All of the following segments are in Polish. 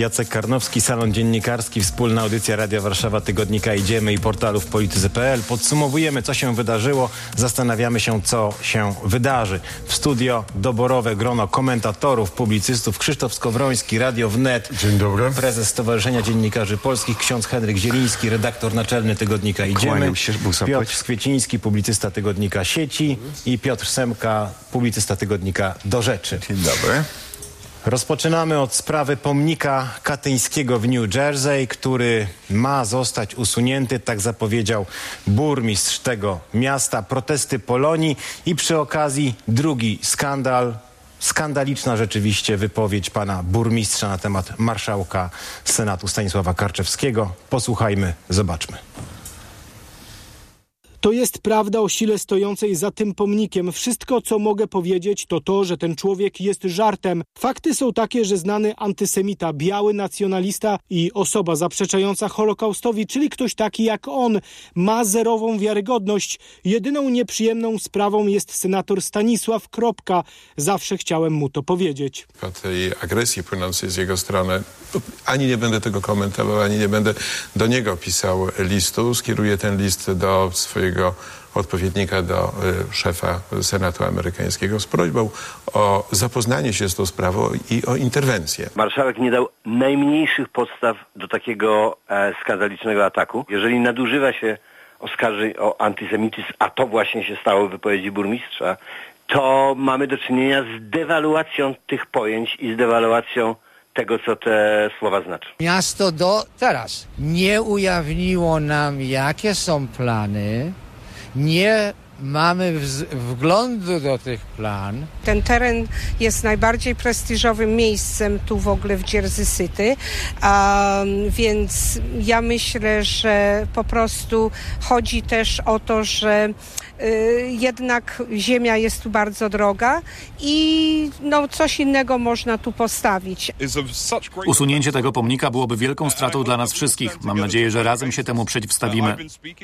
Jacek Karnowski, Salon Dziennikarski, wspólna audycja Radia Warszawa, Tygodnika Idziemy i portalu w polityce.pl. Podsumowujemy, co się wydarzyło, zastanawiamy się, co się wydarzy. W studio doborowe grono komentatorów, publicystów: Krzysztof Skowroński, Radio Wnet. Dzień dobry. Prezes Stowarzyszenia Dziennikarzy Polskich, ksiądz Henryk Zieliński, redaktor naczelny Tygodnika Idziemy. Piotr Skwieciński, publicysta Tygodnika Sieci i Piotr Semka, publicysta Tygodnika Do Rzeczy. Dzień dobry. Rozpoczynamy od sprawy pomnika katyńskiego w New Jersey, który ma zostać usunięty, tak zapowiedział burmistrz tego miasta. Protesty Polonii i przy okazji drugi skandal. Skandaliczna rzeczywiście wypowiedź pana burmistrza na temat marszałka Senatu Stanisława Karczewskiego. Posłuchajmy, zobaczmy. To jest prawda o sile stojącej za tym pomnikiem. Wszystko, co mogę powiedzieć, to to, że ten człowiek jest żartem. Fakty są takie, że znany antysemita, biały nacjonalista i osoba zaprzeczająca Holokaustowi, czyli ktoś taki jak on, ma zerową wiarygodność. Jedyną nieprzyjemną sprawą jest senator Stanisław Kropka. Zawsze chciałem mu to powiedzieć. Po tej agresji płynącej z jego strony ani nie będę tego komentował, ani nie będę do niego pisał listu. Skieruję ten list do swojego odpowiednika, do szefa Senatu amerykańskiego z prośbą o zapoznanie się z tą sprawą i o interwencję. Marszałek nie dał najmniejszych podstaw do takiego skandalicznego ataku. Jeżeli nadużywa się oskarżeń o antysemityzm, a to właśnie się stało w wypowiedzi burmistrza, to mamy do czynienia z dewaluacją tych pojęć i z dewaluacją tego, co te słowa znaczą. Miasto do teraz nie ujawniło nam, jakie są plany, nie mamy wglądu do tych plan. Ten teren jest najbardziej prestiżowym miejscem tu w ogóle w Jersey City, więc ja myślę, że po prostu chodzi też o to, że jednak ziemia jest tu bardzo droga i coś innego można tu postawić. Usunięcie tego pomnika byłoby wielką stratą dla nas wszystkich. Mam nadzieję, że razem się temu przeciwstawimy.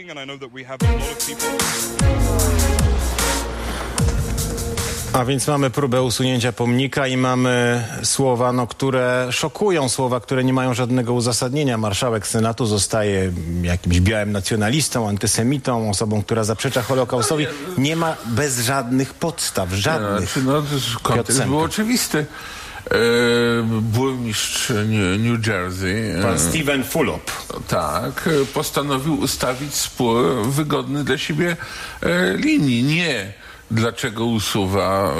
A więc mamy próbę usunięcia pomnika i mamy słowa, które szokują, słowa, które nie mają żadnego uzasadnienia. Marszałek Senatu zostaje jakimś białym nacjonalistą, antysemitą, osobą, która zaprzecza Holokaustowi. Nie ma bez żadnych podstaw, żadnych. Kontekst był oczywisty. Burmistrz New Jersey, pan Stephen Fulop, tak, postanowił ustawić spór wygodny dla siebie linii. Nie dlaczego usuwa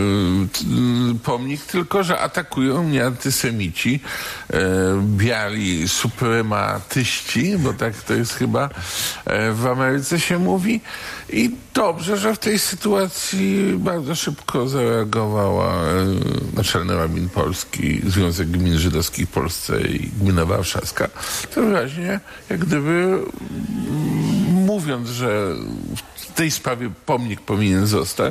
pomnik, tylko że atakują mnie antysemici, biali suprematyści, bo tak to jest chyba w Ameryce się mówi. I dobrze, że w tej sytuacji bardzo szybko zareagowała Naczelny Rabin Polski, Związek Gmin Żydowskich w Polsce i Gmina Warszawska. To wyraźnie jak gdyby mówiąc, że w tej sprawie pomnik powinien zostać,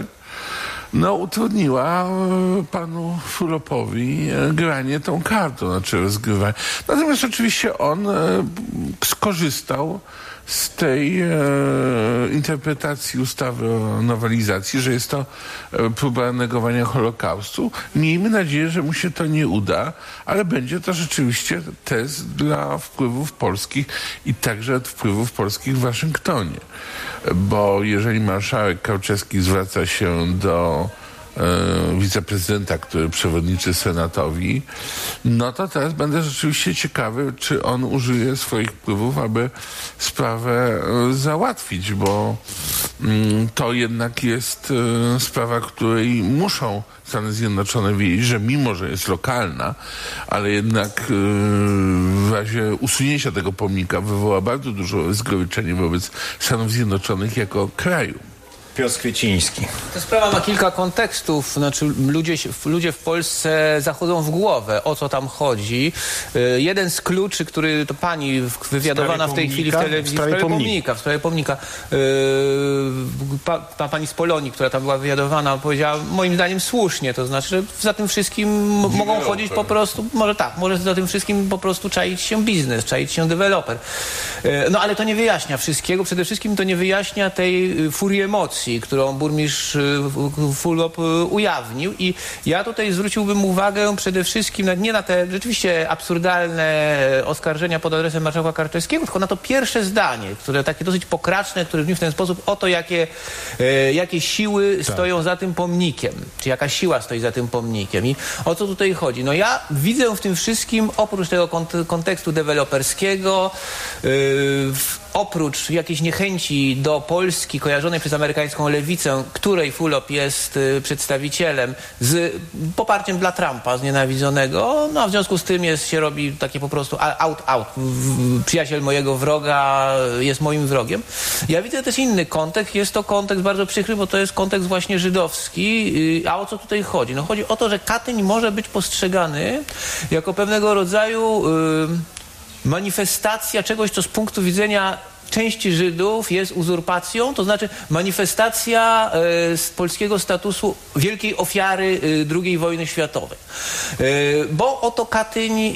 utrudniła panu Fulopowi granie tą kartą, znaczy rozgrywanie. Natomiast oczywiście on skorzystał z tej interpretacji ustawy o nowelizacji, że jest to próba negowania Holokaustu. Miejmy nadzieję, że mu się to nie uda, ale będzie to rzeczywiście test dla wpływów polskich i także wpływów polskich w Waszyngtonie. Bo jeżeli marszałek Karczewski zwraca się do wiceprezydenta, który przewodniczy Senatowi, to teraz będę rzeczywiście ciekawy, czy on użyje swoich wpływów, aby sprawę załatwić, bo to jednak jest sprawa, której muszą Stany Zjednoczone wiedzieć, że mimo, że jest lokalna, ale jednak w razie usunięcia tego pomnika wywoła bardzo dużo rozgoryczenia wobec Stanów Zjednoczonych jako kraju. Piotr Skwieciński. Ta sprawa ma kilka kontekstów. Znaczy ludzie w Polsce zachodzą w głowę, o co tam chodzi. Jeden z kluczy, który to pani wywiadowana w tej chwili w telewizji, w sprawie pomnika. Pani z Polonii, która tam była wywiadowana, powiedziała moim zdaniem słusznie. To znaczy, że za tym wszystkim mogą chodzić po prostu, może za tym wszystkim po prostu czaić się biznes, czaić się deweloper. Ale to nie wyjaśnia wszystkiego. Przede wszystkim to nie wyjaśnia tej furii emocji. emocji, którą burmistrz Fulop ujawnił i ja tutaj zwróciłbym uwagę przede wszystkim nie na te rzeczywiście absurdalne oskarżenia pod adresem marszałka Karczewskiego, tylko na to pierwsze zdanie, które takie dosyć pokraczne, które brzmi w ten sposób: oto jakie siły stoją za tym pomnikiem, czy jaka siła stoi za tym pomnikiem i o co tutaj chodzi. No ja widzę w tym wszystkim, oprócz tego kontekstu deweloperskiego, oprócz jakiejś niechęci do Polski kojarzonej przez amerykańską lewicę, której Fulop jest przedstawicielem, z poparciem dla Trumpa znienawidzonego, no a w związku z tym się robi takie po prostu out. Przyjaciel mojego wroga jest moim wrogiem. Ja widzę też inny kontekst. Jest to kontekst bardzo przykry, bo to jest kontekst właśnie żydowski. A o co tutaj chodzi? No chodzi o to, że Katyń może być postrzegany jako pewnego rodzaju manifestacja czegoś, co z punktu widzenia części Żydów jest uzurpacją, to znaczy manifestacja z polskiego statusu wielkiej ofiary II wojny światowej. Bo oto Katyń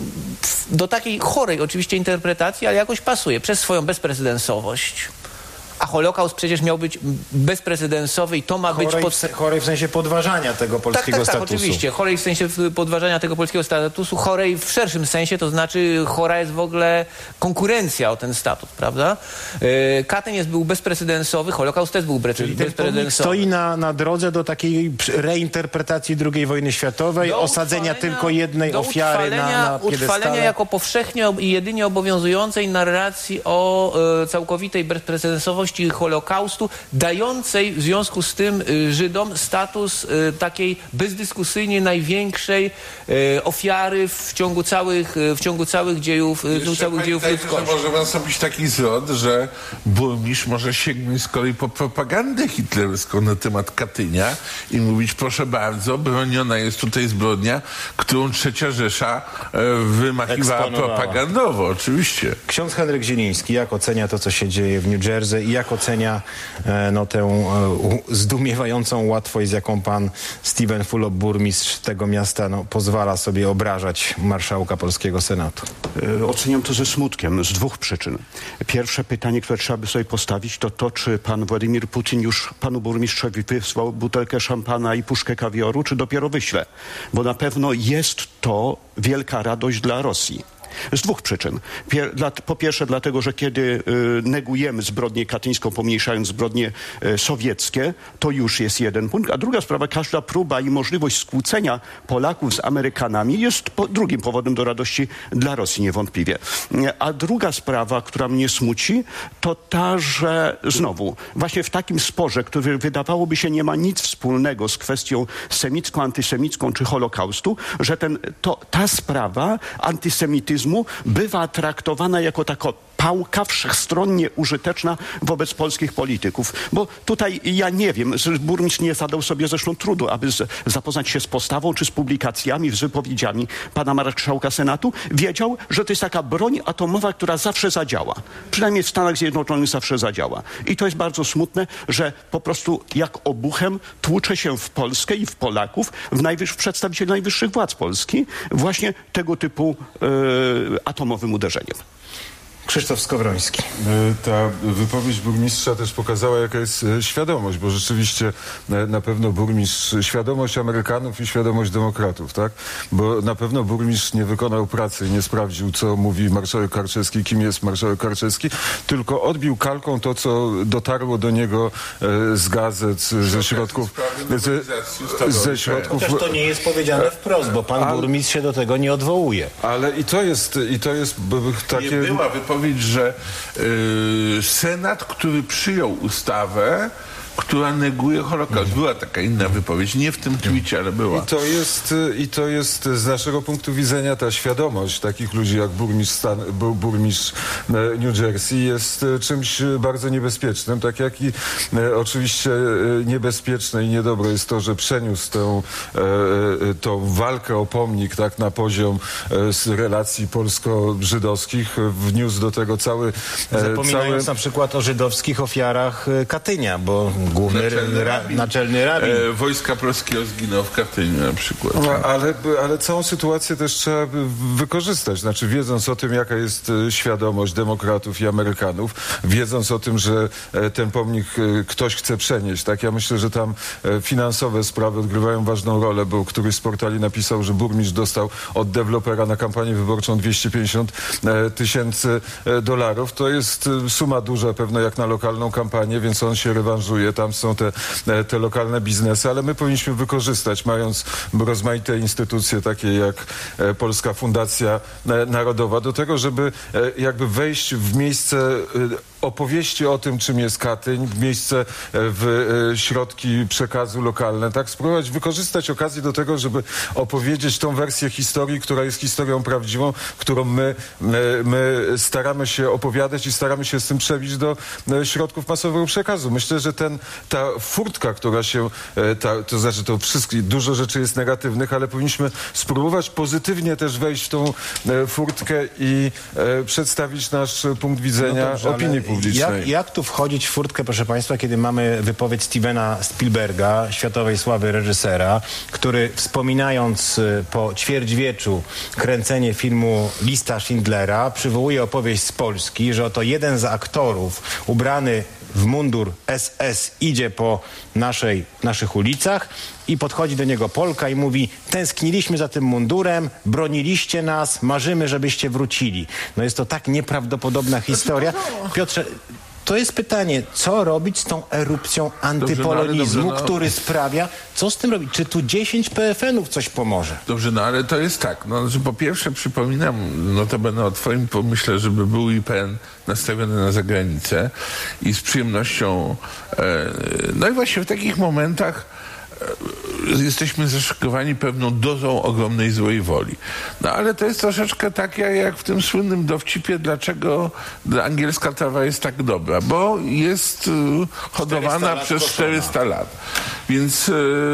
do takiej chorej oczywiście interpretacji, ale jakoś pasuje przez swoją bezprecedensowość. A Holokaust przecież miał być bezprecedensowy i to ma być... Chorej w sensie podważania tego polskiego statusu. Tak, oczywiście. Chorej w sensie podważania tego polskiego statusu, chorej w szerszym sensie, to znaczy chora jest w ogóle konkurencja o ten statut, prawda? Katyń był bezprecedensowy, Holokaust też był bezprecedensowy. Stoi na drodze do takiej reinterpretacji II wojny światowej, osadzenia tylko jednej ofiary na piedestale. Utrwalenia jako powszechnie i jedynie obowiązującej narracji o całkowitej bezprecedensowości Holokaustu, dającej w związku z tym Żydom status takiej bezdyskusyjnie największej ofiary w ciągu całych dziejów ludzkości. Może nastąpić taki zwrot, że burmistrz może sięgnąć z kolei po propagandę hitlerowską na temat Katynia i mówić: proszę bardzo, broniona jest tutaj zbrodnia, którą III Rzesza wymachiwała propagandowo, oczywiście. Ksiądz Henryk Zieliński, jak ocenia to, co się dzieje w New Jersey i jak ocenia tę zdumiewającą łatwość, z jaką pan Stephen Fulop, burmistrz tego miasta, pozwala sobie obrażać marszałka polskiego Senatu? Oceniam to ze smutkiem, z dwóch przyczyn. Pierwsze pytanie, które trzeba by sobie postawić, to czy pan Władimir Putin już panu burmistrzowi wysłał butelkę szampana i puszkę kawioru, czy dopiero wyśle? Bo na pewno jest to wielka radość dla Rosji. Z dwóch przyczyn. Po pierwsze dlatego, że kiedy negujemy zbrodnię katyńską, pomniejszając zbrodnie sowieckie, to już jest jeden punkt. A druga sprawa, każda próba i możliwość skłócenia Polaków z Amerykanami jest drugim powodem do radości dla Rosji niewątpliwie. A druga sprawa, która mnie smuci, to ta, że znowu właśnie w takim sporze, który wydawałoby się nie ma nic wspólnego z kwestią semicką, antysemicką czy Holokaustu, że ta sprawa antysemityzmu bywa traktowana jako taka pałka wszechstronnie użyteczna wobec polskich polityków. Bo tutaj ja nie wiem, burmistrz nie zadał sobie zresztą trudu, aby zapoznać się z postawą czy z publikacjami, z wypowiedziami pana marszałka Senatu. Wiedział, że to jest taka broń atomowa, która zawsze zadziała. Przynajmniej w Stanach Zjednoczonych zawsze zadziała. I to jest bardzo smutne, że po prostu jak obuchem tłucze się w Polskę i w Polaków, w przedstawicieli najwyższych władz Polski, właśnie tego typu atomowym uderzeniem. Krzysztof Skowroński. Ta wypowiedź burmistrza też pokazała, jaka jest świadomość, bo rzeczywiście na pewno burmistrz, świadomość Amerykanów i świadomość demokratów, tak? Bo na pewno burmistrz nie wykonał pracy, nie sprawdził, co mówi marszałek Karczewski, kim jest marszałek Karczewski, tylko odbił kalką to, co dotarło do niego z gazet, ze środków... Chociaż to nie jest powiedziane wprost, bo pan burmistrz się do tego nie odwołuje. Ale i to jest takie... Nie była wypowiedź, że Senat, który przyjął ustawę, która neguje Holokaust. Była taka inna wypowiedź, nie w tym twicie, ale była. I to jest z naszego punktu widzenia ta świadomość takich ludzi jak burmistrz New Jersey jest czymś bardzo niebezpiecznym, tak jak i oczywiście niebezpieczne i niedobre jest to, że przeniósł tą walkę o pomnik tak na poziom relacji polsko-żydowskich, wniósł do tego cały... Zapominając na przykład o żydowskich ofiarach Katynia, bo naczelny rabin. Wojska Polskiego zginął w Katyniu na przykład. Ale całą sytuację też trzeba wykorzystać. Znaczy, wiedząc o tym, jaka jest świadomość demokratów i Amerykanów, wiedząc o tym, że ten pomnik ktoś chce przenieść, tak? Ja myślę, że tam finansowe sprawy odgrywają ważną rolę, bo któryś z portali napisał, że burmistrz dostał od dewelopera na kampanię wyborczą $250,000. To jest suma duża, pewno jak na lokalną kampanię, więc on się rewanżuje. Tam są te lokalne biznesy, ale my powinniśmy wykorzystać, mając rozmaite instytucje takie jak Polska Fundacja Narodowa, do tego, żeby jakby wejść w miejsce opowieści o tym, czym jest Katyń, w miejsce, w środki przekazu lokalne, tak? Spróbować wykorzystać okazję do tego, żeby opowiedzieć tą wersję historii, która jest historią prawdziwą, którą my staramy się opowiadać i staramy się z tym przebić do środków masowego przekazu. Myślę, że ta furtka, która się, to znaczy to wszystkie, dużo rzeczy jest negatywnych, ale powinniśmy spróbować pozytywnie też wejść w tą furtkę i przedstawić nasz punkt widzenia opinii publicznej. Jak tu wchodzić w furtkę, proszę Państwa, kiedy mamy wypowiedź Stevena Spielberga, światowej sławy reżysera, który wspominając po ćwierćwieczu kręcenie filmu Lista Schindlera, przywołuje opowieść z Polski, że oto jeden z aktorów ubrany w mundur SS idzie po naszych ulicach i podchodzi do niego Polka i mówi: tęskniliśmy za tym mundurem, broniliście nas, marzymy, żebyście wrócili. No jest to tak nieprawdopodobna historia. Piotrze, to jest pytanie, co robić z tą erupcją antypolonizmu, który sprawia, co z tym robić? Czy tu 10 PFN-ów coś pomoże? Dobrze, no ale to jest tak, no, że po pierwsze przypominam, notabene o twoim pomyśle, żeby był IPN nastawiony na zagranicę i z przyjemnością, no i właśnie w takich momentach jesteśmy zaszokowani pewną dozą ogromnej złej woli. No ale to jest troszeczkę tak jak w tym słynnym dowcipie, dlaczego angielska trawa jest tak dobra, bo jest hodowana przez 400 lat. Więc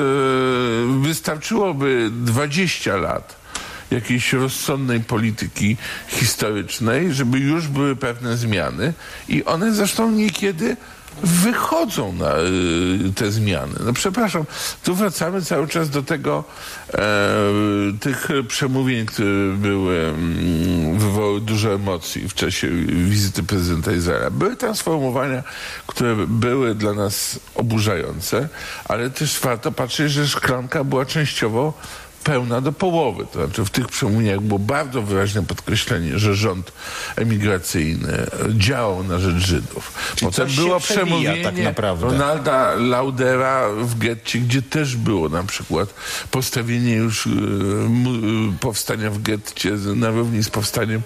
wystarczyłoby 20 lat jakiejś rozsądnej polityki historycznej, żeby już były pewne zmiany i one zresztą niekiedy wychodzą na te zmiany. No przepraszam, tu wracamy cały czas do tego, tych przemówień, które wywołały dużo emocji w czasie wizyty prezydenta Izraela. Były tam sformułowania, które były dla nas oburzające, ale też warto patrzeć, że szklanka była częściowo pełna do połowy. To znaczy w tych przemówieniach było bardzo wyraźne podkreślenie, że rząd emigracyjny działał na rzecz Żydów. Potem było przemówienie tak naprawdę Ronalda Laudera w getcie, gdzie też było na przykład postawienie już powstania w getcie na równi z powstaniem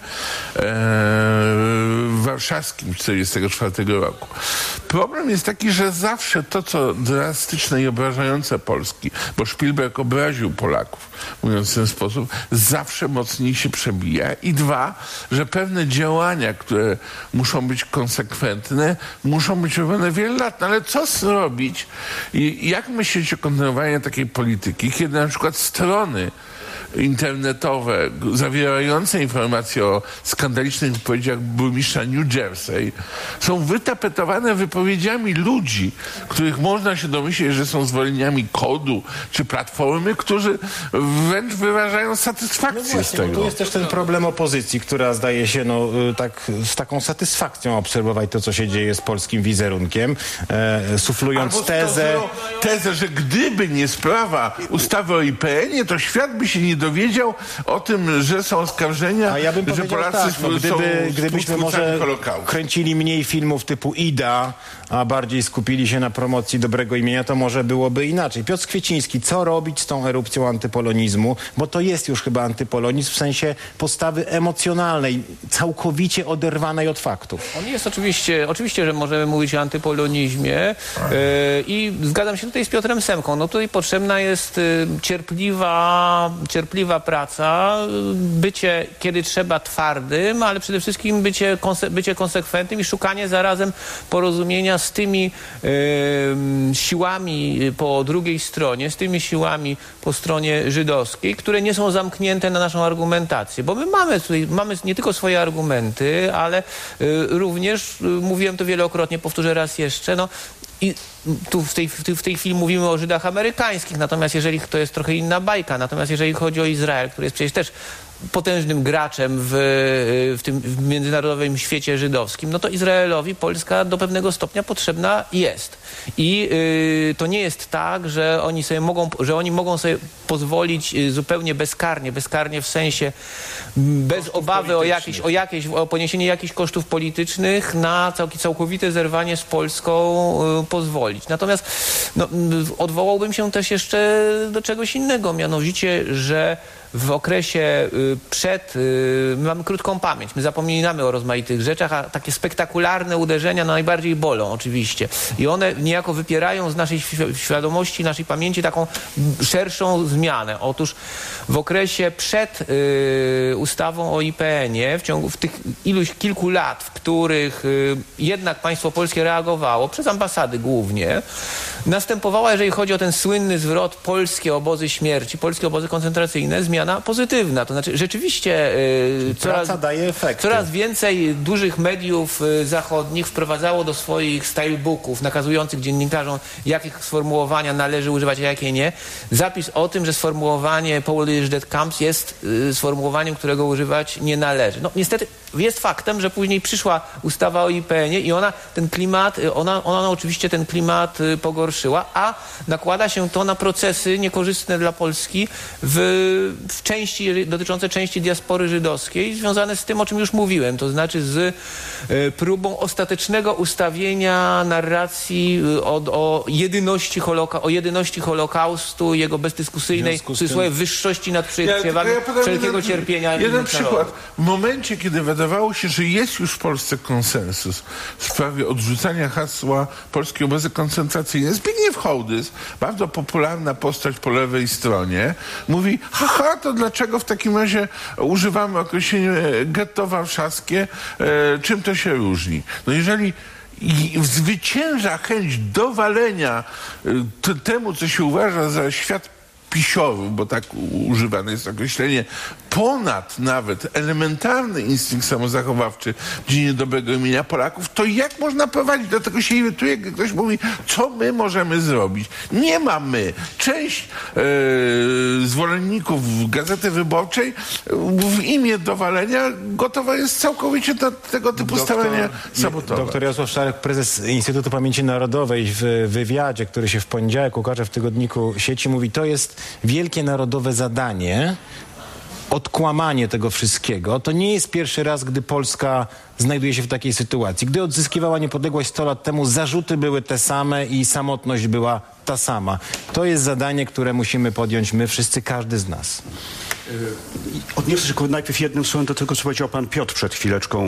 warszawskim 1944 roku. Problem jest taki, że zawsze to, co drastyczne i obrażające Polski, bo Spielberg obraził Polaków, mówiąc w ten sposób, zawsze mocniej się przebija. I dwa, że pewne działania, które muszą być konsekwentne, muszą być robione wiele lat. No ale co zrobić i jak myśleć o kontynuowaniu takiej polityki, kiedy na przykład strony internetowe zawierające informacje o skandalicznych wypowiedziach burmistrza New Jersey są wytapetowane wypowiedziami ludzi, których można się domyśleć, że są zwolennikami kodu czy platformy, którzy wręcz wyrażają satysfakcję z tego. Tu jest też ten problem opozycji, która zdaje się tak z taką satysfakcją obserwować to, co się dzieje z polskim wizerunkiem, suflując tezę, że gdyby nie sprawa ustawy o IPN-ie, to świat by się nie dowiedział o tym, że są oskarżenia, że Polacy gdybyśmy może kręcili mniej filmów typu Ida, a bardziej skupili się na promocji dobrego imienia, to może byłoby inaczej. Piotr Kwieciński, co robić z tą erupcją antypolonizmu? Bo to jest już chyba antypolonizm w sensie postawy emocjonalnej, całkowicie oderwanej od faktów. On jest oczywiście, że możemy mówić o antypolonizmie i zgadzam się tutaj z Piotrem Semką. No tutaj potrzebna jest cierpliwa praca, bycie, kiedy trzeba, twardym, ale przede wszystkim bycie konsekwentnym i szukanie zarazem porozumienia z tymi siłami po drugiej stronie, z tymi siłami po stronie żydowskiej, które nie są zamknięte na naszą argumentację. Bo my mamy nie tylko swoje argumenty, ale również, mówiłem to wielokrotnie, powtórzę raz jeszcze, no i tu w tej chwili mówimy o Żydach amerykańskich, natomiast to jest trochę inna bajka, natomiast jeżeli chodzi o Izrael, który jest przecież też potężnym graczem w tym międzynarodowym świecie żydowskim, no to Izraelowi Polska do pewnego stopnia potrzebna jest. I to nie jest tak, że oni mogą sobie pozwolić zupełnie bezkarnie w sensie bez obawy o poniesienie jakichś kosztów politycznych na całkowite zerwanie z Polską pozwolić. Natomiast odwołałbym się też jeszcze do czegoś innego, mianowicie, że w okresie my mamy krótką pamięć, my zapominamy o rozmaitych rzeczach, a takie spektakularne uderzenia najbardziej bolą oczywiście. I one niejako wypierają z naszej świadomości, naszej pamięci taką szerszą zmianę. Otóż w okresie przed ustawą o IPN-ie, w ciągu tych kilku lat, w których jednak państwo polskie reagowało, przez ambasady głównie, następowała, jeżeli chodzi o ten słynny zwrot polskie obozy śmierci, polskie obozy koncentracyjne, zmiana pozytywna. To znaczy rzeczywiście coraz więcej dużych mediów zachodnich wprowadzało do swoich stylebooków nakazujących dziennikarzom, jakich sformułowania należy używać, a jakie nie, zapis o tym, że sformułowanie Polish Death Camps jest sformułowaniem, którego używać nie należy. No niestety jest faktem, że później przyszła ustawa o IPN-ie i ona oczywiście ten klimat pogorszyła, a nakłada się to na procesy niekorzystne dla Polski w części, dotyczące części diaspory żydowskiej, związane z tym, o czym już mówiłem, to znaczy z próbą ostatecznego ustawienia narracji o jedności Holokaustu, jego bezdyskusyjnej wyższości nad wszelkiego cierpienia. Jeden przykład. W momencie, kiedy wydawało się, że jest już w Polsce konsensus w sprawie odrzucania hasła polskie obozy koncentracyjne, Zbigniew Hołdys, bardzo popularna postać po lewej stronie, mówi, to dlaczego w takim razie używamy określenia getto warszawskie, czym to się różni? No jeżeli zwycięża chęć dowalenia temu, co się uważa za świat pisioru, bo tak używane jest określenie, ponad nawet elementarny instynkt samozachowawczy w dziedzinie dobrego imienia Polaków, to jak można prowadzić? Dlatego się irytuje, gdy ktoś mówi, co my możemy zrobić. Nie ma my. Część zwolenników Gazety Wyborczej w imię dowalenia gotowa jest całkowicie do tego typu starania sabotować. Doktor Jarosław Szarek, prezes Instytutu Pamięci Narodowej, w wywiadzie, który się w poniedziałek ukaże w tygodniku Sieci, mówi, to jest wielkie narodowe zadanie, odkłamanie tego wszystkiego. To nie jest pierwszy raz, gdy Polska znajduje się w takiej sytuacji. Gdy odzyskiwała niepodległość 100 lat temu, zarzuty były te same i samotność była ta sama. To jest zadanie, które musimy podjąć my wszyscy, każdy z nas. Odniosę się tylko najpierw jednym słowem do tego, co powiedział pan Piotr przed chwileczką,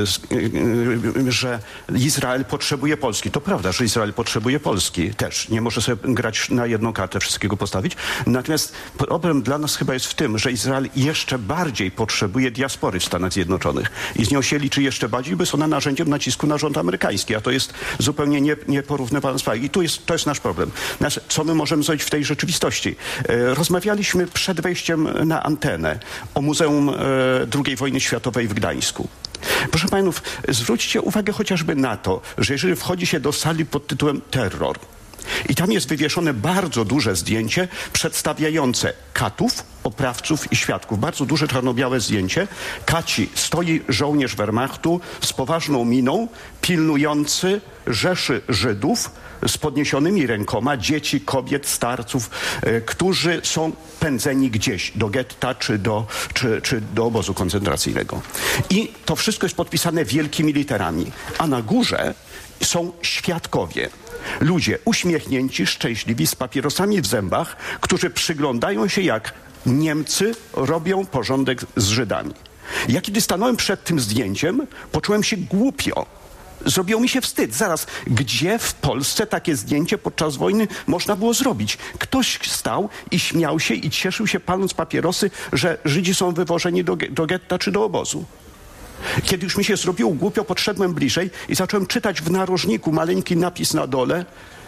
że Izrael potrzebuje Polski. To prawda, że Izrael potrzebuje Polski też. Nie może sobie grać na jedną kartę, wszystkiego postawić. Natomiast problem dla nas chyba jest w tym, że Izrael jeszcze bardziej potrzebuje diaspory w Stanach Zjednoczonych. I z nią się liczy jeszcze bardziej, bo jest ona narzędziem nacisku na rząd amerykański. A to jest zupełnie nieporównywane sprawy. I to jest nasz problem. Co my możemy zrobić w tej rzeczywistości? Rozmawialiśmy przed wejściem na antenę o Muzeum II wojny światowej w Gdańsku. Proszę panów, zwróćcie uwagę chociażby na to, że jeżeli wchodzi się do sali pod tytułem Terror i tam jest wywieszone bardzo duże zdjęcie przedstawiające katów, oprawców i świadków. Bardzo duże czarno-białe zdjęcie. Kaci stoi żołnierz Wehrmachtu z poważną miną, pilnujący rzeszy Żydów z podniesionymi rękoma, dzieci, kobiet, starców, którzy są pędzeni gdzieś do getta czy do obozu koncentracyjnego. I to wszystko jest podpisane wielkimi literami. A na górze są świadkowie. Ludzie uśmiechnięci, szczęśliwi, z papierosami w zębach, którzy przyglądają się, jak Niemcy robią porządek z Żydami. Ja kiedy stanąłem przed tym zdjęciem, poczułem się głupio. Zrobiło mi się wstyd. Zaraz, gdzie w Polsce takie zdjęcie podczas wojny można było zrobić? Ktoś stał i śmiał się i cieszył się, paląc papierosy, że Żydzi są wywożeni do getta czy do obozu. Kiedy już mi się zrobiło głupio, podszedłem bliżej i zacząłem czytać w narożniku maleńki napis na dole: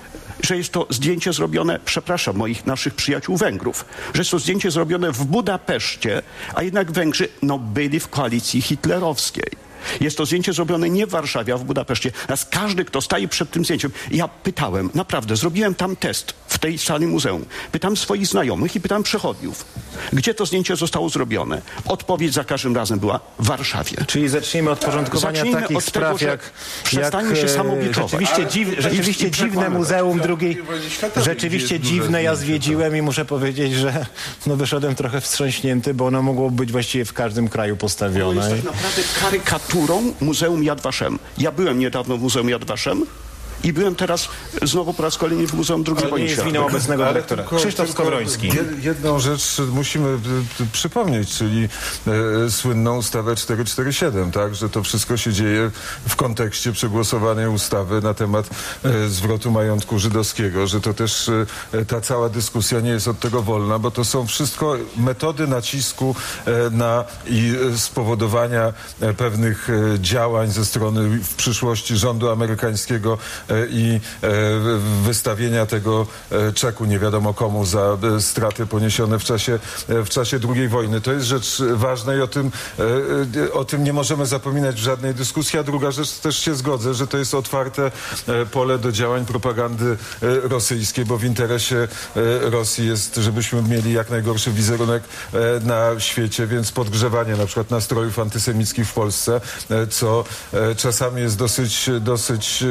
że jest to zdjęcie zrobione, przepraszam, naszych przyjaciół Węgrów, że jest to zdjęcie zrobione w Budapeszcie, a jednak Węgrzy byli w koalicji hitlerowskiej. Jest to zdjęcie zrobione nie w Warszawie, a w Budapeszcie. Natomiast każdy, kto staje przed tym zdjęciem, ja pytałem, naprawdę, zrobiłem tam test w tej sali muzeum. Pytam swoich znajomych i pytam przechodniów, gdzie to zdjęcie zostało zrobione. Odpowiedź za każdym razem była w Warszawie. Czyli zacznijmy od porządkowania takich spraw, przestańmy się samobiczować. Rzeczywiście dziwne Muzeum II, rzeczywiście dziwne, ja zwiedziłem i muszę powiedzieć, że wyszedłem trochę wstrząśnięty, bo ono mogło być właściwie w każdym kraju postawione. To jest tak naprawdę karykaturą Muzeum Yad Vashem. Ja byłem niedawno w Muzeum Yad Vashem i byłem teraz znowu po raz kolejny w Muzeum II wojny. Nie jest winą obecnego dyrektora. Krzysztof Skowroński. Jedną rzecz musimy przypomnieć, czyli słynną ustawę 447, tak? Że to wszystko się dzieje w kontekście przegłosowanej ustawy na temat zwrotu majątku żydowskiego, że to też ta cała dyskusja nie jest od tego wolna, bo to są wszystko metody nacisku i spowodowania pewnych działań ze strony w przyszłości rządu amerykańskiego i wystawienia tego czeku nie wiadomo komu za straty poniesione w czasie II wojny. To jest rzecz ważna i o tym nie możemy zapominać w żadnej dyskusji. A druga rzecz, też się zgodzę, że to jest otwarte pole do działań propagandy rosyjskiej, bo w interesie Rosji jest, żebyśmy mieli jak najgorszy wizerunek na świecie, więc podgrzewanie na przykład nastrojów antysemickich w Polsce, co czasami jest dosyć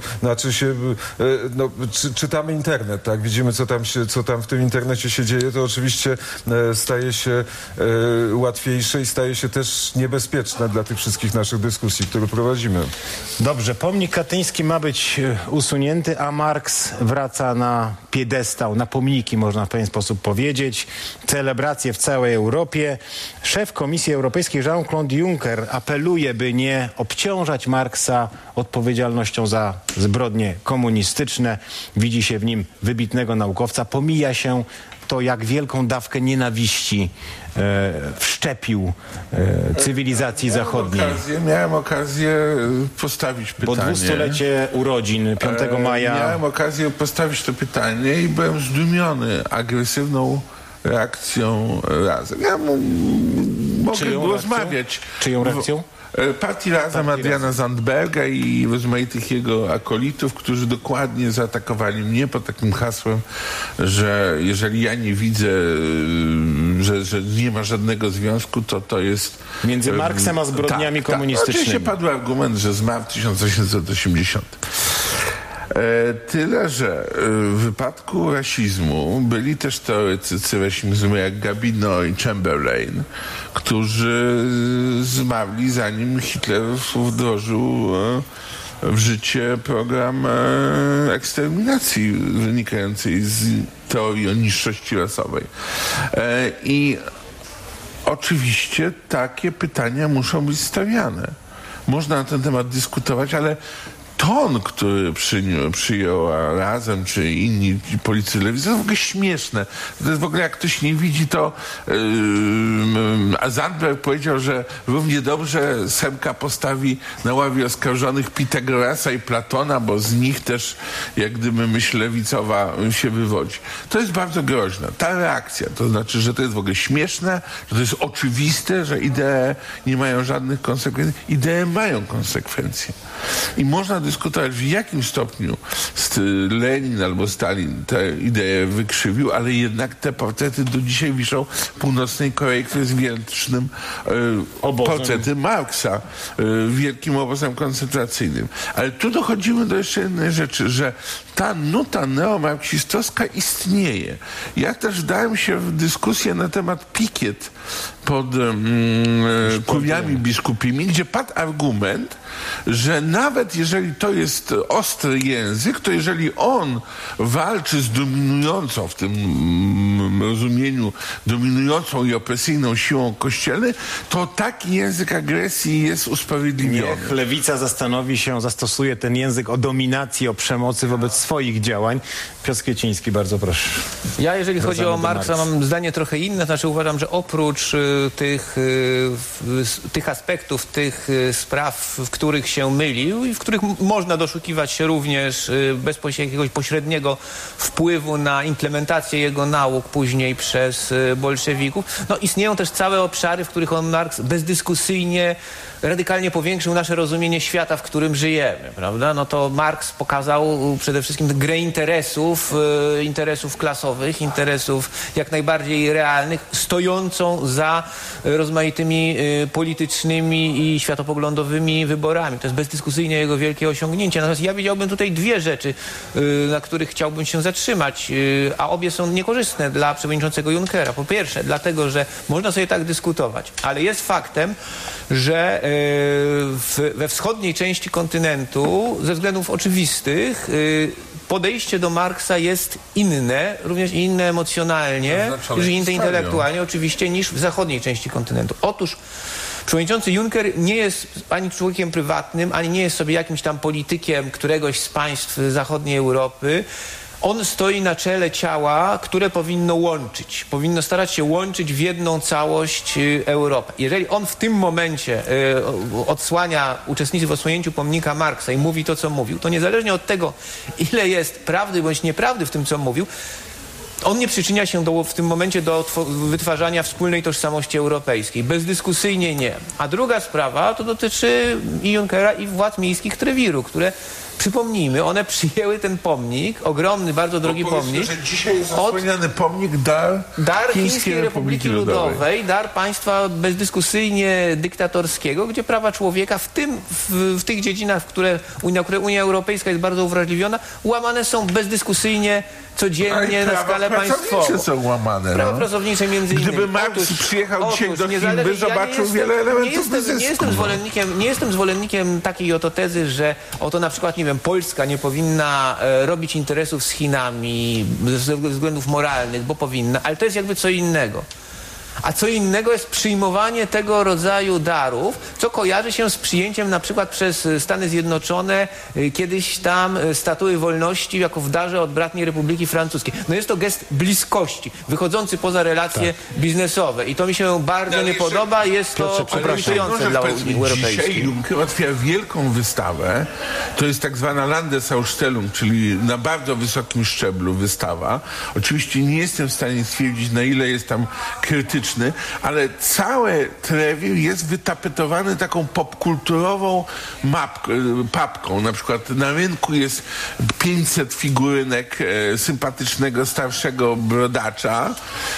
czytamy internet, tak? Widzimy, co tam w tym internecie się dzieje, to oczywiście staje się łatwiejsze i staje się też niebezpieczne dla tych wszystkich naszych dyskusji, które prowadzimy. Dobrze, pomnik katyński ma być usunięty, a Marks wraca na piedestał, na pomniki, można w pewien sposób powiedzieć. Celebracje w całej Europie. Szef Komisji Europejskiej Jean-Claude Juncker apeluje, by nie obciążać Marksa odpowiedzialnością za zbrodnie komunistyczne. Widzi się w nim wybitnego naukowca. Pomija się to, jak wielką dawkę nienawiści wszczepił cywilizacji zachodniej. Miałem okazję postawić pytanie. Bo 200-lecie urodzin 5 maja. Miałem okazję postawić to pytanie i byłem zdumiony agresywną reakcją Razem. Ja mogę rozmawiać. Czyją reakcją? Partii Razem Adriana Zandberga i rozmaitych jego akolitów, którzy dokładnie zaatakowali mnie pod takim hasłem, że jeżeli ja nie widzę, że nie ma żadnego związku, to jest... Między Marksem a zbrodniami komunistycznymi. Oczywiście padł argument, że zmarł w 1880. Tyle, że w wypadku rasizmu byli też teoretycy rasizmu jak Gabino i Chamberlain, którzy zmarli zanim Hitler wdrożył w życie program eksterminacji wynikającej z teorii o niższości rasowej. I oczywiście takie pytania muszą być stawiane. Można na ten temat dyskutować, ale ton, który przyjęła Razem, czy inni politycy lewicy, to jest w ogóle śmieszne. To jest w ogóle, jak ktoś nie widzi, to Zandberg powiedział, że równie dobrze Semka postawi na ławie oskarżonych Pitagorasa i Platona, bo z nich też, jak gdyby myśl lewicowa się wywodzi. To jest bardzo groźne. Ta reakcja, to znaczy, że to jest w ogóle śmieszne, że to jest oczywiste, że idee nie mają żadnych konsekwencji. Idee mają konsekwencje. I można dyskutować, w jakim stopniu Lenin albo Stalin te idee wykrzywił, ale jednak te portrety do dzisiaj wiszą w Północnej Korei, który jest wiecznym portretem Marksa, wielkim obozem koncentracyjnym. Ale tu dochodzimy do jeszcze jednej rzeczy, że ta nuta neomarksistowska istnieje. Ja też wdałem się w dyskusję na temat pikiet pod kuriami biskupimi, gdzie padł argument, że nawet jeżeli to jest ostry język, to jeżeli on walczy z dominującą, w tym rozumieniu, dominującą i opresyjną siłą kościelną, to taki język agresji jest usprawiedliwiony. Niech lewica zastanowi się, zastosuje ten język o dominacji, o przemocy wobec swoich działań. Piotr Kwieciński, bardzo proszę. Ja, jeżeli chodzi o Wracamy do Marksa, mam zdanie trochę inne. Znaczy uważam, że oprócz tych aspektów, tych spraw, w których się mylił i w których można doszukiwać się również bez jakiegoś pośredniego wpływu na implementację jego nauk później przez bolszewików, no istnieją też całe obszary, w których Marks bezdyskusyjnie radykalnie powiększył nasze rozumienie świata, w którym żyjemy, prawda? No to Marks pokazał przede wszystkim grę interesów klasowych, interesów jak najbardziej realnych, stojącą za rozmaitymi politycznymi i światopoglądowymi wyborami. To jest bezdyskusyjnie jego wielkie osiągnięcie. Natomiast ja widziałbym tutaj dwie rzeczy, na których chciałbym się zatrzymać, a obie są niekorzystne dla przewodniczącego Junckera. Po pierwsze, dlatego, że można sobie tak dyskutować, ale jest faktem, że we wschodniej części kontynentu ze względów oczywistych podejście do Marksa jest inne, również inne emocjonalnie, już inne intelektualnie oczywiście niż w zachodniej części kontynentu. Otóż przewodniczący Juncker nie jest ani człowiekiem prywatnym, ani nie jest sobie jakimś tam politykiem któregoś z państw zachodniej Europy. On stoi na czele ciała, które powinno starać się łączyć w jedną całość Europę. Jeżeli on w tym momencie uczestniczy w odsłonięciu pomnika Marksa i mówi to, co mówił, to niezależnie od tego, ile jest prawdy bądź nieprawdy w tym, co mówił, on nie przyczynia się w tym momencie do wytwarzania wspólnej tożsamości europejskiej. Bezdyskusyjnie nie. A druga sprawa to dotyczy i Junckera, i władz miejskich Trewiru, które, przypomnijmy, one przyjęły ten pomnik, ogromny, bardzo drogi pomnik. Że dzisiaj jest zasłaniany pomnik dar Chińskiej Republiki Ludowej, dar państwa bezdyskusyjnie dyktatorskiego, gdzie prawa człowieka, w tych dziedzinach, na które Unia Europejska jest bardzo uwrażliwiona, łamane są bezdyskusyjnie codziennie na skalę państwową. Są łamane. Prawa pracownicze między innymi. Gdyby Marks przyjechał dzisiaj do Chin, by zobaczył wiele elementów nie jestem zwolennikiem takiej oto tezy, że oto na przykład, nie wiem, Polska nie powinna robić interesów z Chinami ze względów moralnych, bo powinna, ale to jest jakby co innego. A co innego jest przyjmowanie tego rodzaju darów, co kojarzy się z przyjęciem na przykład przez Stany Zjednoczone kiedyś tam statuły wolności jako w darze od bratniej Republiki Francuskiej. No jest to gest bliskości, wychodzący poza relacje biznesowe i to mi się bardzo nie podoba, jest to ograniczające dla Unii Europejskiej. Dzisiaj Juncker otwiera wielką wystawę, to jest tak zwana Landesausstellung, czyli na bardzo wysokim szczeblu wystawa. Oczywiście nie jestem w stanie stwierdzić, na ile jest tam krytyczny, ale całe Trewir jest wytapetowany taką popkulturową papką. Na przykład na rynku jest 500 figurynek sympatycznego, starszego brodacza.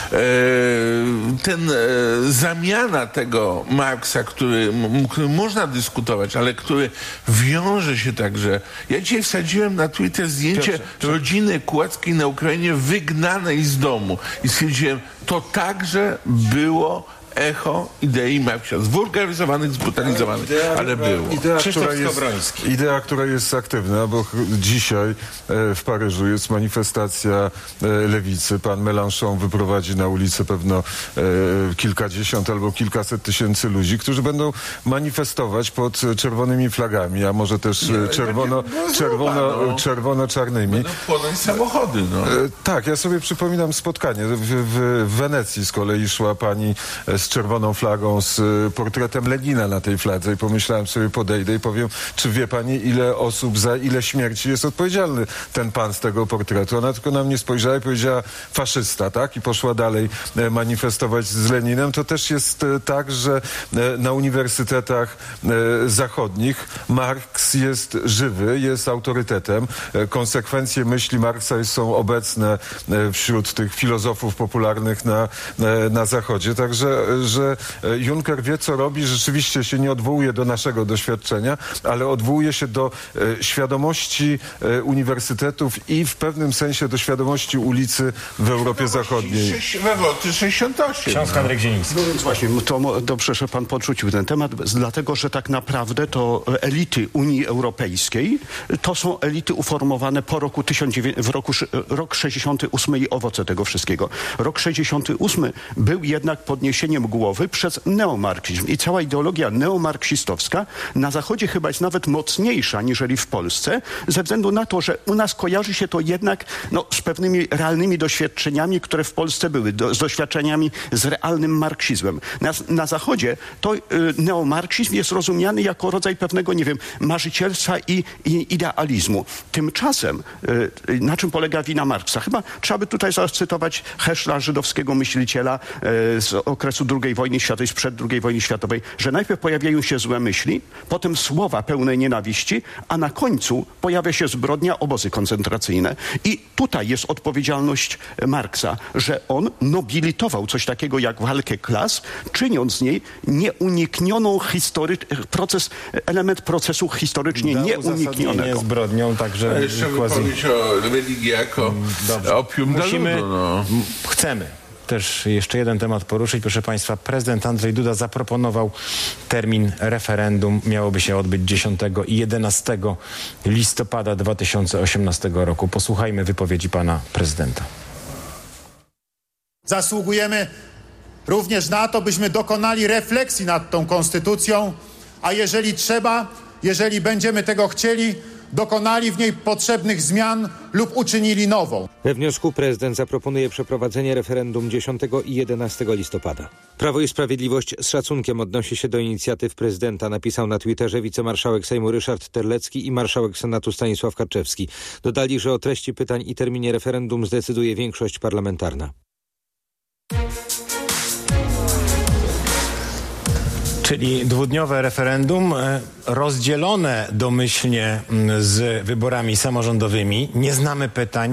Zamiana tego Marksa, który można dyskutować, ale który wiąże się także... Ja dzisiaj wsadziłem na Twitter zdjęcie rodziny Kłackiej na Ukrainie wygnanej z domu i stwierdziłem, to także było echo idei Marksa, zwulgaryzowanych, zbrutalizowanych, ale było. Idea, która jest aktywna, bo dzisiaj w Paryżu jest manifestacja lewicy. Pan Mélenchon wyprowadzi na ulicę pewno kilkadziesiąt albo kilkaset tysięcy ludzi, którzy będą manifestować pod czerwonymi flagami, a może też czerwono-czarnymi. Będą płonąć samochody. No. Tak, ja sobie przypominam spotkanie. W Wenecji z kolei szła pani z czerwoną flagą, z portretem Lenina na tej fladze i pomyślałem sobie, podejdę i powiem, czy wie pani, ile osób, za ile śmierci jest odpowiedzialny ten pan z tego portretu. Ona tylko na mnie spojrzała i powiedziała faszysta, tak? I poszła dalej manifestować z Leninem. To też jest tak, że na uniwersytetach zachodnich Marks jest żywy, jest autorytetem. Konsekwencje myśli Marksa są obecne wśród tych filozofów popularnych na Zachodzie. Także że Juncker wie, co robi, rzeczywiście się nie odwołuje do naszego doświadczenia, ale odwołuje się do świadomości uniwersytetów i w pewnym sensie do świadomości ulicy w Europie Zachodniej. Rewolty 68. Ksiądz Henryk Zieliński. No więc właśnie, to dobrze, że pan podrzucił ten temat, dlatego, że tak naprawdę to elity Unii Europejskiej to są elity uformowane po roku rok 68 i owoce tego wszystkiego. Rok 68 był jednak podniesieniem zawróceniem głowy przez neomarksizm. I cała ideologia neomarksistowska na Zachodzie chyba jest nawet mocniejsza niżeli w Polsce, ze względu na to, że u nas kojarzy się to jednak z pewnymi realnymi doświadczeniami, które w Polsce były, z doświadczeniami z realnym marksizmem. Na Zachodzie to neomarksizm jest rozumiany jako rodzaj pewnego, nie wiem, marzycielstwa i idealizmu. Tymczasem, na czym polega wina Marksa? Chyba trzeba by tutaj zacytować Heschla, żydowskiego myśliciela z okresu II wojny światowej, sprzed II wojny światowej, że najpierw pojawiają się złe myśli, potem słowa pełne nienawiści, a na końcu pojawia się zbrodnia, obozy koncentracyjne. I tutaj jest odpowiedzialność Marksa, że on nobilitował coś takiego jak walkę klas, czyniąc z niej nieuniknioną element procesu historycznie nieuniknionego. Zbrodnią, także jeszcze wypowiedź o religii jako opium dla ludu. Chcemy też jeszcze jeden temat poruszyć. Proszę Państwa, prezydent Andrzej Duda zaproponował termin referendum. Miałoby się odbyć 10 i 11 listopada 2018 roku. Posłuchajmy wypowiedzi pana prezydenta. Zasługujemy również na to, byśmy dokonali refleksji nad tą konstytucją, a jeżeli trzeba, jeżeli będziemy tego chcieli, dokonali w niej potrzebnych zmian lub uczynili nową. We wniosku prezydent zaproponuje przeprowadzenie referendum 10 i 11 listopada. Prawo i Sprawiedliwość z szacunkiem odnosi się do inicjatyw prezydenta, napisał na Twitterze wicemarszałek Sejmu Ryszard Terlecki i marszałek Senatu Stanisław Karczewski. Dodali, że o treści pytań i terminie referendum zdecyduje większość parlamentarna. Czyli dwudniowe referendum rozdzielone domyślnie z wyborami samorządowymi. Nie znamy pytań.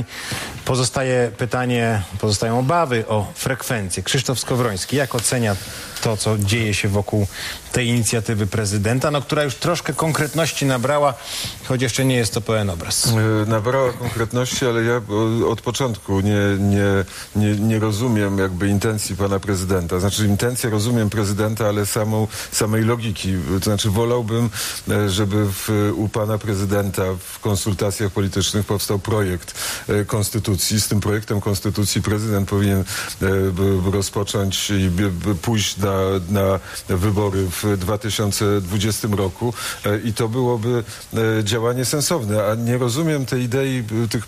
Pozostają obawy o frekwencję. Krzysztof Skowroński, jak ocenia to, co dzieje się wokół tej inicjatywy prezydenta, która już troszkę konkretności nabrała, choć jeszcze nie jest to pełen obraz. Nabrała konkretności, ale ja od początku nie rozumiem jakby intencji pana prezydenta. Znaczy intencję rozumiem prezydenta, ale samej logiki. To znaczy wolałbym, żeby u pana prezydenta w konsultacjach politycznych powstał projekt konstytucji. Z tym projektem konstytucji prezydent powinien rozpocząć i pójść na wybory w 2020 roku i to byłoby działanie sensowne, a nie rozumiem tej idei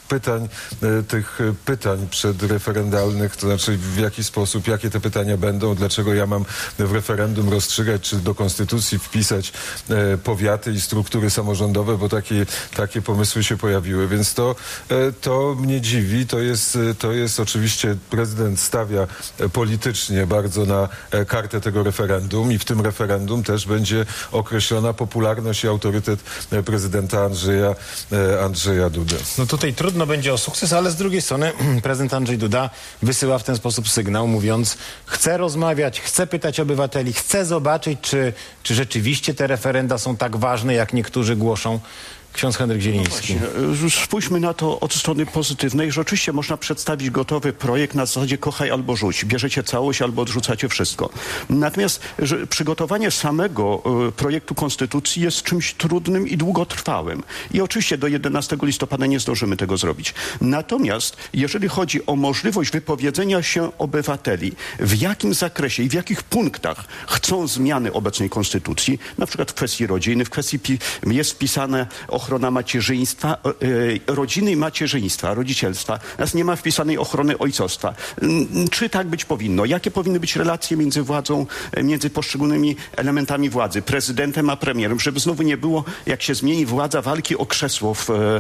tych pytań przedreferendalnych, to znaczy w jaki sposób, jakie te pytania będą, dlaczego ja mam w referendum rozstrzygać, czy do konstytucji wpisać powiaty i struktury samorządowe, bo takie pomysły się pojawiły, więc to mnie dziwi, to jest oczywiście prezydent stawia politycznie bardzo na kartę tego referendum i w tym referendum też będzie określona popularność i autorytet prezydenta Andrzeja Dudy. No tutaj trudno będzie o sukces, ale z drugiej strony prezydent Andrzej Duda wysyła w ten sposób sygnał, mówiąc: chcę rozmawiać, chcę pytać obywateli, chcę zobaczyć, czy rzeczywiście te referenda są tak ważne, jak niektórzy głoszą. Ksiądz Henryk Zieliński. No spójrzmy na to od strony pozytywnej, że oczywiście można przedstawić gotowy projekt na zasadzie kochaj albo rzuć. Bierzecie całość albo odrzucacie wszystko. Natomiast przygotowanie samego projektu konstytucji jest czymś trudnym i długotrwałym. I oczywiście do 11 listopada nie zdążymy tego zrobić. Natomiast jeżeli chodzi o możliwość wypowiedzenia się obywateli, w jakim zakresie i w jakich punktach chcą zmiany obecnej konstytucji, na przykład w kwestii rodziny, w kwestii jest wpisane ochrona macierzyństwa, rodziny i macierzyństwa, rodzicielstwa. Natomiast nie ma wpisanej ochrony ojcostwa. Czy tak być powinno? Jakie powinny być relacje między władzą, między poszczególnymi elementami władzy, prezydentem a premierem, żeby znowu nie było, jak się zmieni władza, walki o krzesło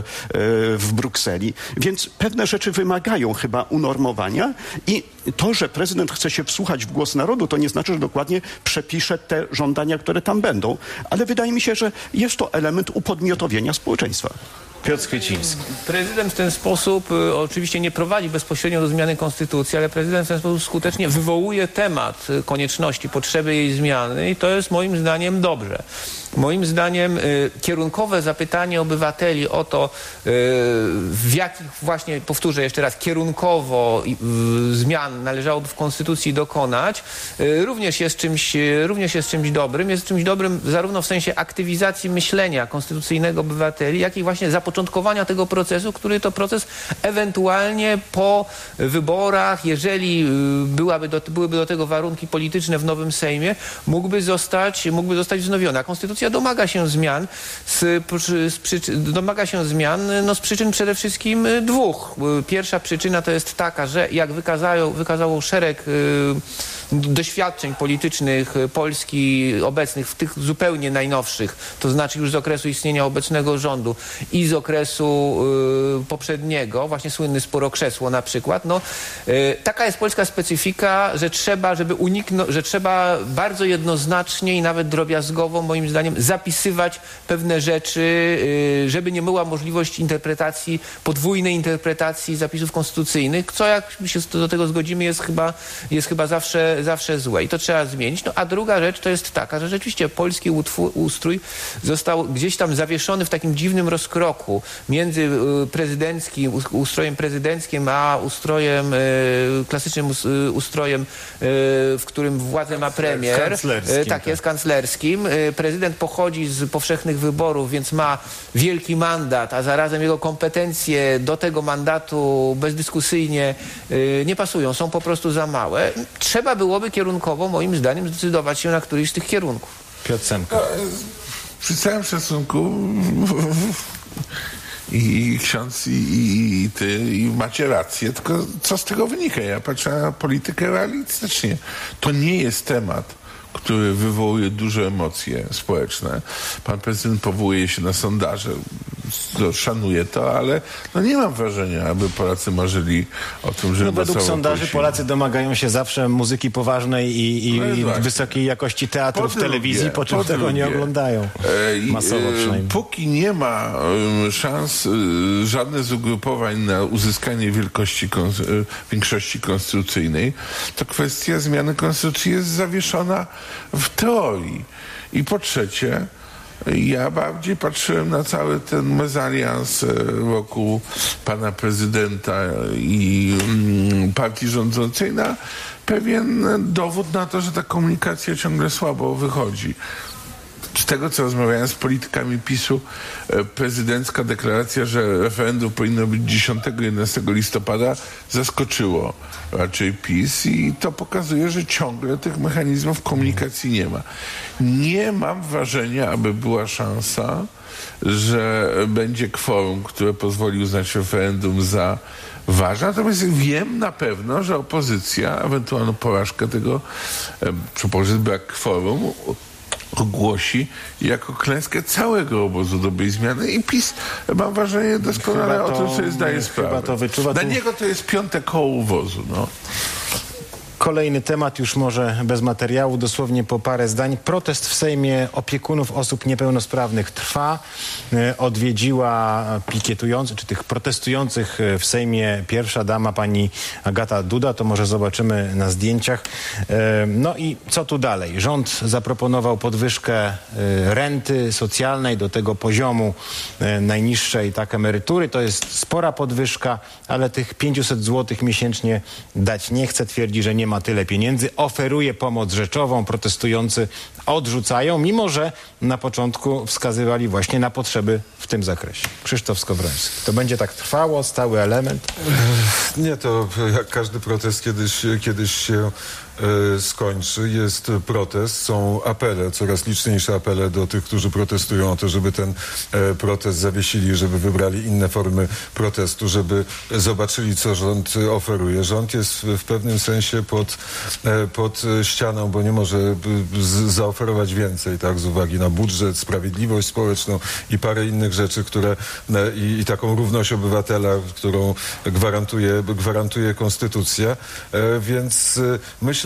w Brukseli. Więc pewne rzeczy wymagają chyba unormowania i to, że prezydent chce się wsłuchać w głos narodu, to nie znaczy, że dokładnie przepisze te żądania, które tam będą. Ale wydaje mi się, że jest to element upodmiotowienia społeczeństwa. Piotr Kwieciński. Prezydent w ten sposób oczywiście nie prowadzi bezpośrednio do zmiany konstytucji, ale prezydent w ten sposób skutecznie wywołuje temat konieczności, potrzeby jej zmiany i to jest moim zdaniem dobrze. Moim zdaniem kierunkowe zapytanie obywateli o to, w jakich właśnie, powtórzę jeszcze raz, kierunkowo zmian należałoby w Konstytucji dokonać, również jest czymś dobrym. Jest czymś dobrym zarówno w sensie aktywizacji myślenia konstytucyjnego obywateli, jak i właśnie zapoczątkowania tego procesu, który to proces ewentualnie po wyborach, jeżeli byłyby do tego warunki polityczne w nowym Sejmie, mógłby zostać wznowiony. A Konstytucja domaga się zmian z przyczyn przede wszystkim dwóch. Pierwsza przyczyna to jest taka, że jak wykazało szereg doświadczeń politycznych Polski obecnych, w tych zupełnie najnowszych, to znaczy już z okresu istnienia obecnego rządu i z okresu poprzedniego, właśnie słynny spór o krzesło na przykład, taka jest polska specyfika, że trzeba bardzo jednoznacznie i nawet drobiazgowo, moim zdaniem, zapisywać pewne rzeczy, żeby nie była możliwość podwójnej interpretacji zapisów konstytucyjnych, co, jak się do tego zgodzimy, jest chyba zawsze złe i to trzeba zmienić. A druga rzecz to jest taka, że rzeczywiście polski ustrój został gdzieś tam zawieszony w takim dziwnym rozkroku między ustrojem prezydenckim, a klasycznym ustrojem, w którym władzę ma premier. Tak jest, kanclerskim. Prezydent pochodzi z powszechnych wyborów, więc ma wielki mandat, a zarazem jego kompetencje do tego mandatu bezdyskusyjnie nie pasują, są po prostu za małe. Trzeba byłoby kierunkowo, moim zdaniem, zdecydować się na któryś z tych kierunków. Piotr Semka. Przy całym szacunku i ksiądz, i ty, i macie rację, tylko co z tego wynika? Ja patrzę na politykę realistycznie. To nie jest temat, który wywołuje duże emocje społeczne. Pan prezydent powołuje się na sondaże, szanuję to, ale nie mam wrażenia, aby Polacy marzyli o tym, żeby według sondaży Polacy domagają się zawsze muzyki poważnej i wysokiej jakości teatru w telewizji, po czym tego nie oglądają. Masowo przynajmniej. Póki nie ma szans żadne z ugrupowań na uzyskanie większości konstytucyjnej, to kwestia zmiany konstytucji jest zawieszona w teorii. I po trzecie, ja bardziej patrzyłem na cały ten mezalians wokół pana prezydenta i partii rządzącej na pewien dowód na to, że ta komunikacja ciągle słabo wychodzi. Z tego, co rozmawiałem z politykami PiS-u, prezydencka deklaracja, że referendum powinno być 10-11 listopada, zaskoczyło raczej PiS i to pokazuje, że ciągle tych mechanizmów komunikacji nie ma. Nie mam wrażenia, aby była szansa, że będzie kworum, które pozwoli uznać referendum za ważne. Natomiast wiem na pewno, że opozycja ewentualną porażkę tego, czy brak kworum, ogłosi jako klęskę całego obozu dobrej zmiany i PiS, mam wrażenie, doskonale o tym sobie zdaje sprawę. Dla niego to jest piąte koło wozu. Kolejny temat, już może bez materiału, dosłownie po parę zdań. Protest w Sejmie opiekunów osób niepełnosprawnych trwa. Odwiedziła pikietujących, czy tych protestujących w Sejmie pierwsza dama, pani Agata Duda. To może zobaczymy na zdjęciach. No i co tu dalej? Rząd zaproponował podwyżkę renty socjalnej do tego poziomu najniższej emerytury. To jest spora podwyżka, ale tych 500 zł miesięcznie dać nie chce. Twierdzi, że nie ma tyle pieniędzy, oferuje pomoc rzeczową, protestujący odrzucają, mimo że na początku wskazywali właśnie na potrzeby w tym zakresie. Krzysztof Skowroński. To będzie tak trwało, stały element? Nie, to jak każdy protest kiedyś się skończy. Jest protest, są apele, coraz liczniejsze apele do tych, którzy protestują o to, żeby ten protest zawiesili, żeby wybrali inne formy protestu, żeby zobaczyli, co rząd oferuje. Rząd jest w pewnym sensie pod ścianą, bo nie może zaoferować więcej, tak, z uwagi na budżet, sprawiedliwość społeczną i parę innych rzeczy, które i taką równość obywatela, którą gwarantuje konstytucja. Więc myślę,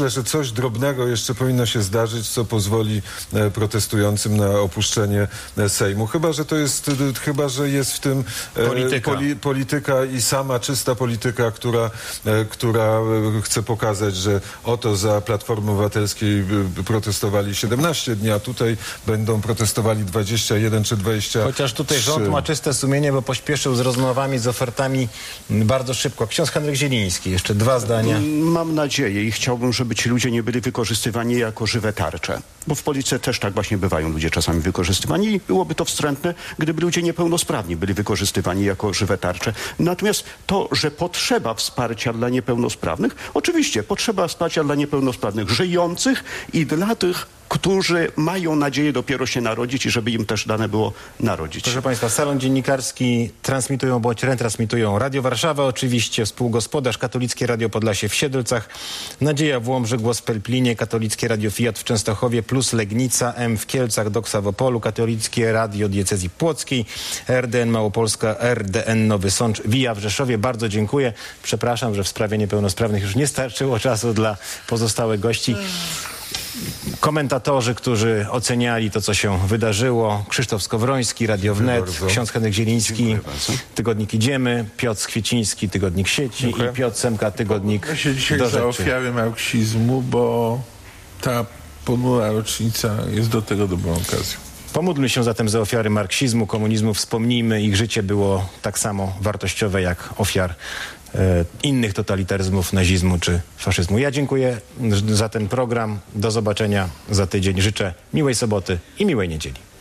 myślę, że coś drobnego jeszcze powinno się zdarzyć, co pozwoli protestującym na opuszczenie Sejmu. Chyba, że jest w tym polityka i sama czysta polityka, która chce pokazać, że oto za Platformy Obywatelskiej protestowali 17 dni, a tutaj będą protestowali 21 czy 23. Chociaż tutaj rząd ma czyste sumienie, bo pośpieszył z rozmowami, z ofertami bardzo szybko. Ksiądz Henryk Zieliński, jeszcze 2 zdania. Mam nadzieję i chciałbym, żeby ci ludzie nie byli wykorzystywani jako żywe tarcze. Bo w polityce też tak właśnie bywają ludzie czasami wykorzystywani i byłoby to wstrętne, gdyby ludzie niepełnosprawni byli wykorzystywani jako żywe tarcze. Natomiast to, że potrzeba wsparcia dla niepełnosprawnych, oczywiście potrzeba wsparcia dla niepełnosprawnych żyjących i dla tych, którzy mają nadzieję dopiero się narodzić i żeby im też dane było narodzić. Proszę Państwa, Salon Dziennikarski transmitują bądź retransmitują Radio Warszawa oczywiście, współgospodarz Katolickie Radio Podlasie w Siedlcach, Nadzieja w Łomży, Głos w Pelplinie, Katolickie Radio Fiat w Częstochowie, plus Legnica, M w Kielcach, Doksa w Opolu, Katolickie Radio Diecezji Płockiej, RDN Małopolska, RDN Nowy Sącz, Via w Rzeszowie. Bardzo dziękuję. Przepraszam, że w sprawie niepełnosprawnych już nie starczyło czasu dla pozostałych gości. Komentatorzy, którzy oceniali to, co się wydarzyło. Krzysztof Skowroński, Radio Wnet, ksiądz Henryk Zieliński, Tygodnik Idziemy, Piotr Skwieciński, Tygodnik Sieci i Piotr Semka, Tygodnik Ja się dzisiaj Do za Rzeczy. ofiary marksizmu, bo ta ponura rocznica jest do tego dobrą okazją. Pomódlmy się zatem za ofiary marksizmu, komunizmu. Wspomnijmy, ich życie było tak samo wartościowe jak ofiar innych totalitaryzmów, nazizmu czy faszyzmu. Ja dziękuję za ten program. Do zobaczenia za tydzień. Życzę miłej soboty i miłej niedzieli.